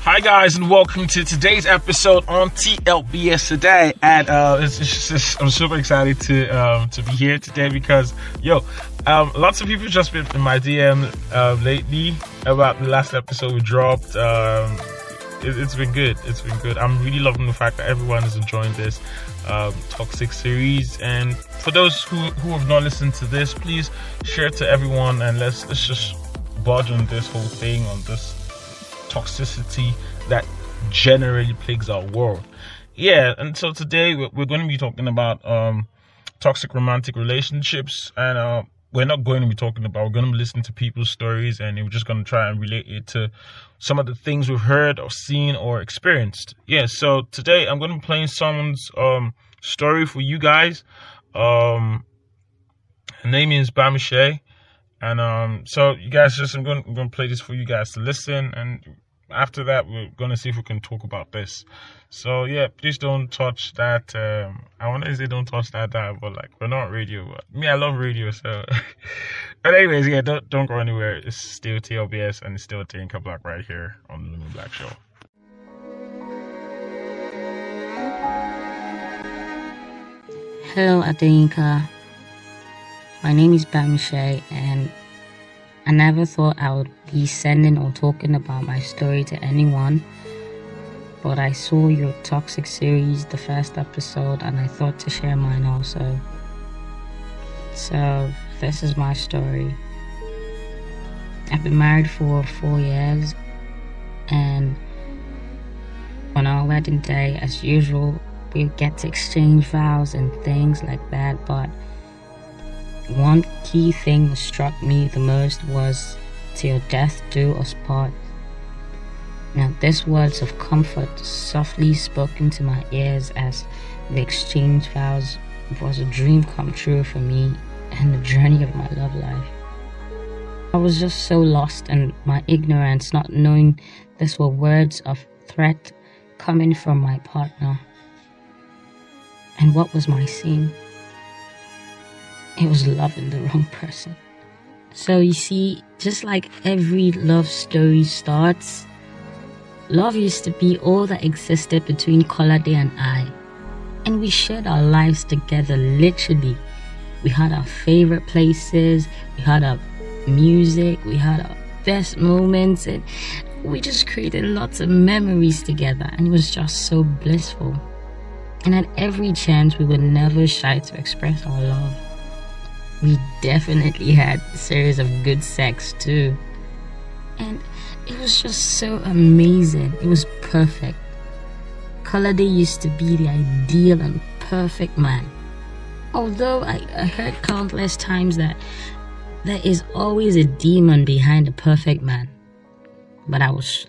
Hi guys, and welcome to today's episode on TLBS today. And I'm super excited to be here today because lots of people just been in my DM lately about the last episode we dropped. It's been good. I'm really loving the fact that everyone is enjoying this toxic series. And for those who have not listened to this, please share it to everyone and let's just budge on this whole thing, on this toxicity that generally plagues our world. And so today we're going to be talking about toxic romantic relationships, and we're not going to be talking about, we're going to be listening to people's stories, and we're just going to try and relate it to some of the things we've heard or seen or experienced. So today I'm going to be playing someone's story for you guys. Her name is Bamishay. And so you guys, I'm going to play this for you guys to listen, and after that we're going to see if we can talk about this. So please don't touch that. I want to say don't touch that dial, but like, we're not radio. But I love radio, so. But anyways, don't go anywhere. It's still TLBS and it's still Tinka Black right here on the Lumin Black Show. Hello, Adinka. My name is Bamishay, and I never thought I would be sending or talking about my story to anyone, but I saw your toxic series, the first episode, and I thought to share mine also. So this is my story. I've been married for 4 years, and on our wedding day, as usual, we get to exchange vows and things like that, but one key thing that struck me the most was "till death do us part." Now, these words of comfort softly spoken to my ears as the exchange vows was a dream come true for me and the journey of my love life. I was just so lost in my ignorance, not knowing these were words of threat coming from my partner. And what was my sin? It was loving the wrong person. So you see, just like every love story starts, love used to be all that existed between Kolade and I. And we shared our lives together, literally. We had our favorite places, we had our music, we had our best moments, and we just created lots of memories together, and it was just so blissful. And at every chance, we were never shy to express our love. We definitely had a series of good sex too. And it was just so amazing. It was perfect. Kolade used to be the ideal and perfect man. Although I heard countless times that there is always a demon behind a perfect man. But I was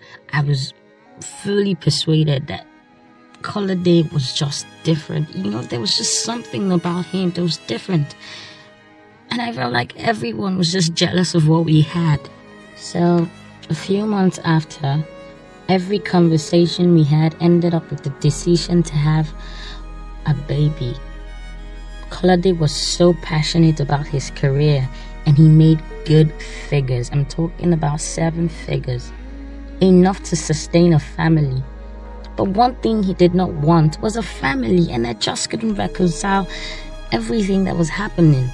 fully persuaded that Kolade was just different. There was just something about him that was different. And I felt like everyone was just jealous of what we had. So a few months after, every conversation we had ended up with the decision to have a baby. Kolade was so passionate about his career, and he made good figures. I'm talking about 7 figures. Enough to sustain a family. But one thing he did not want was a family, and I just couldn't reconcile everything that was happening.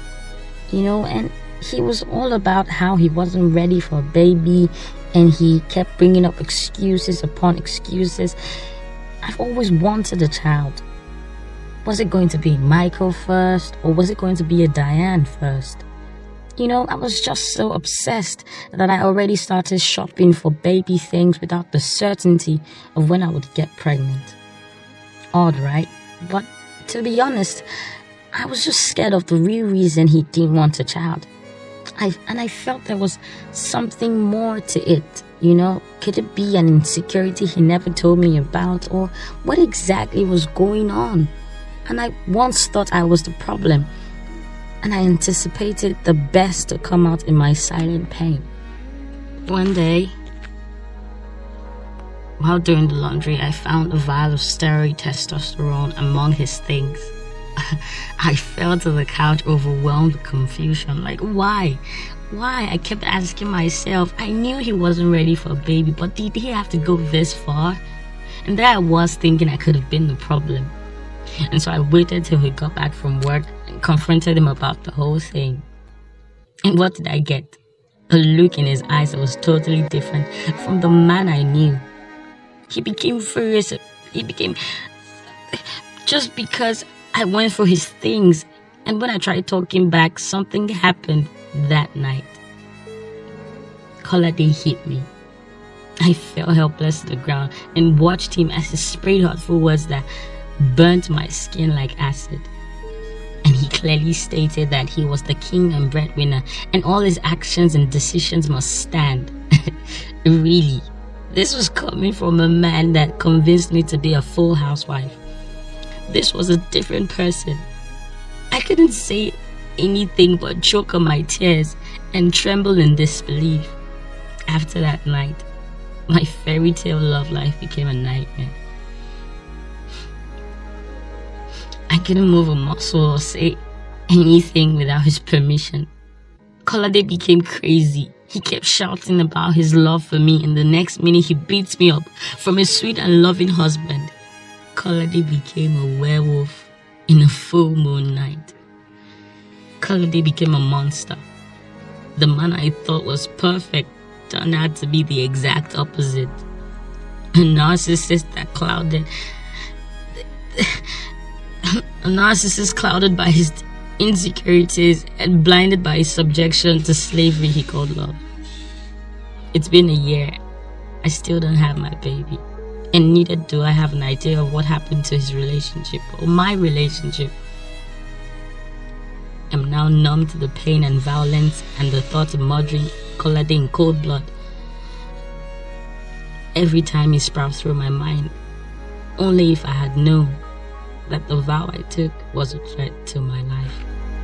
And he was all about how he wasn't ready for a baby, and he kept bringing up excuses upon excuses. I've always wanted a child. Was it going to be Michael first, or was it going to be a Diane first? I was just so obsessed that I already started shopping for baby things without the certainty of when I would get pregnant. Odd, right? But to be honest, I was just scared of the real reason he didn't want a child. I felt there was something more to it, Could it be an insecurity he never told me about, or what exactly was going on? And I once thought I was the problem, and I anticipated the best to come out in my silent pain. One day, while doing the laundry, I found a vial of steroid testosterone among his things. I fell to the couch overwhelmed with confusion. Like, why? Why? I kept asking myself. I knew he wasn't ready for a baby, but did he have to go this far? And there I was thinking I could have been the problem. And so I waited till he got back from work and confronted him about the whole thing. And what did I get? A look in his eyes that was totally different from the man I knew. He became furious. Just because I went for his things. And when I tried talking back, something happened that night. Kolade hit me. I fell helpless to the ground and watched him as he sprayed hurtful words that burnt my skin like acid. And he clearly stated that he was the king and breadwinner and all his actions and decisions must stand. Really? This was coming from a man that convinced me to be a full housewife. This was a different person. I couldn't say anything but choke on my tears and tremble in disbelief. After that night, my fairy tale love life became a nightmare. I couldn't move a muscle or say anything without his permission. Kolade became crazy. He kept shouting about his love for me, and the next minute he beats me up from a sweet and loving husband. Kolade became a werewolf in a full moon night. Kolade became a monster. The man I thought was perfect turned out to be the exact opposite. A narcissist clouded by his insecurities and blinded by his subjection to slavery he called love. It's been a year. I still don't have my baby. And neither do I have an idea of what happened to his relationship or my relationship. I'm now numb to the pain and violence and the thought of murdering Kolade in cold blood. Every time he sprouts through my mind, only if I had known that the vow I took was a threat to my life.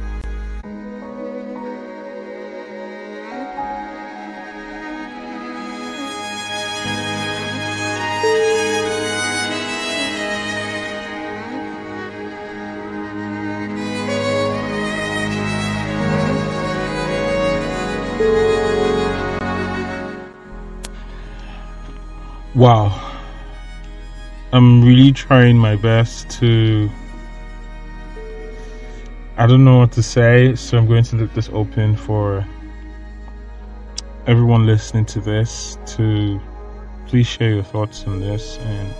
Wow. I'm really trying my best to... I don't know what to say, so I'm going to leave this open for everyone listening to this to please share your thoughts on this.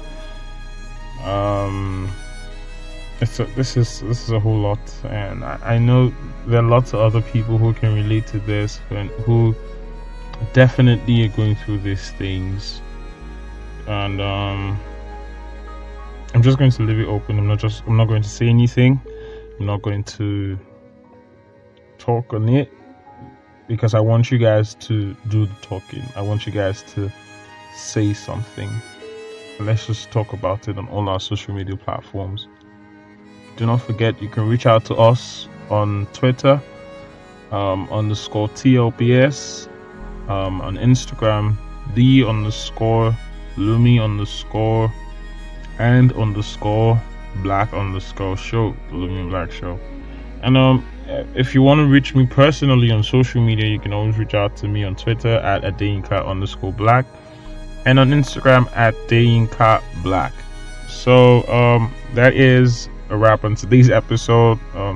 And this is a whole lot, and I know there are lots of other people who can relate to this and who definitely are going through these things. And I'm just going to leave it open. I'm not going to say anything. I'm not going to talk on it because I want you guys to do the talking. I want you guys to say something. Let's just talk about it on all our social media platforms. Do not forget, you can reach out to us on Twitter, _TLBS, on Instagram, _Lumi_ and _Black_show, the Lumi Black Show. And if you want to reach me personally on social media, you can always reach out to me on Twitter at @Adeyinka_Black and on Instagram at @DeyinkaBlack. So that is a wrap on today's episode.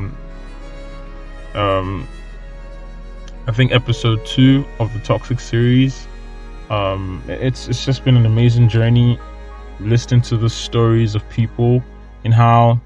I think episode 2 of the Toxic series. It's just been an amazing journey listening to the stories of people and how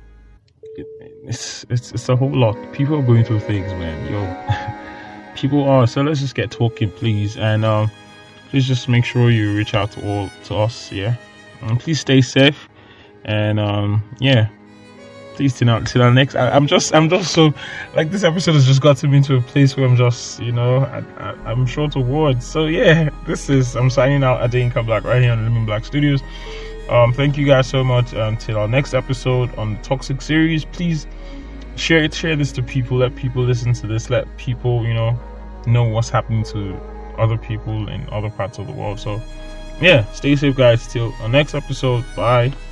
it's a whole lot. People are going through things, man. People are. So let's just get talking, please. And please just make sure you reach out to us. Yeah. Please stay safe. And please tune out till our next. I'm just so like, this episode has just gotten me into a place where I'm just, I'm short of words. So yeah, I'm signing out at Adeyinka Black right here on Lumi Black Studios. Thank you guys so much. Until our next episode on the Toxic series, please share this to people. Let people listen to this. Let people know what's happening to other people in other parts of the world. So yeah, stay safe, guys. Till our next episode. Bye.